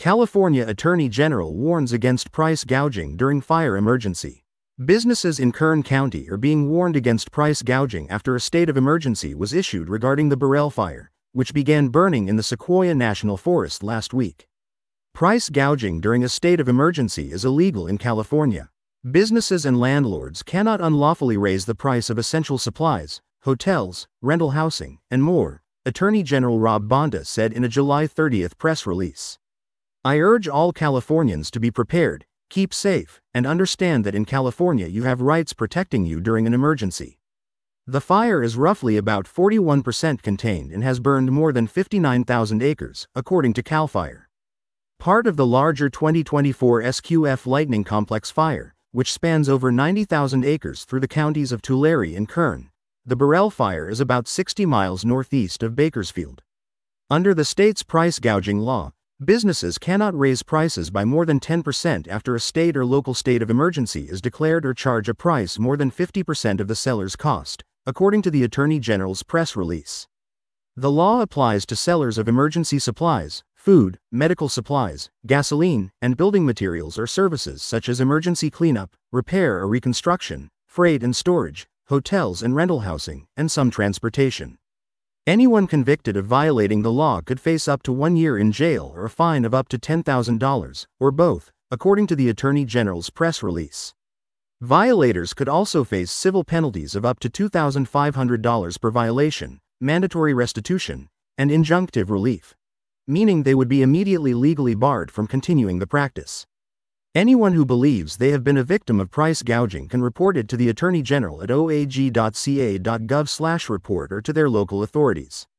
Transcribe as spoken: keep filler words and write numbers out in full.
California Attorney General warns against price gouging during fire emergency. Businesses in Kern County are being warned against price gouging after a state of emergency was issued regarding the Burrell Fire, which began burning in the Sequoia National Forest last week. Price gouging during a state of emergency is illegal in California. Businesses and landlords cannot unlawfully raise the price of essential supplies, hotels, rental housing, and more, Attorney General Rob Bonta said in a July thirtieth press release. I urge all Californians to be prepared, keep safe, and understand that in California you have rights protecting you during an emergency. The fire is roughly about forty-one percent contained and has burned more than fifty-nine thousand acres, according to CAL FIRE. Part of the larger twenty twenty-four S Q F Lightning Complex fire, which spans over ninety thousand acres through the counties of Tulare and Kern. The Burrell Fire is about sixty miles northeast of Bakersfield. Under the state's price gouging law, businesses cannot raise prices by more than ten percent after a state or local state of emergency is declared or charge a price more than fifty percent of the seller's cost, according to the Attorney General's press release. The law applies to sellers of emergency supplies, food, medical supplies, gasoline, and building materials or services such as emergency cleanup, repair or reconstruction, freight and storage, hotels and rental housing, and some transportation. Anyone convicted of violating the law could face up to one year in jail or a fine of up to ten thousand dollars, or both, according to the Attorney General's press release. Violators could also face civil penalties of up to two thousand five hundred dollars per violation, mandatory restitution, and injunctive relief, meaning they would be immediately legally barred from continuing the practice. Anyone who believes they have been a victim of price gouging can report it to the Attorney General at o a g dot c a dot gov slash report or to their local authorities.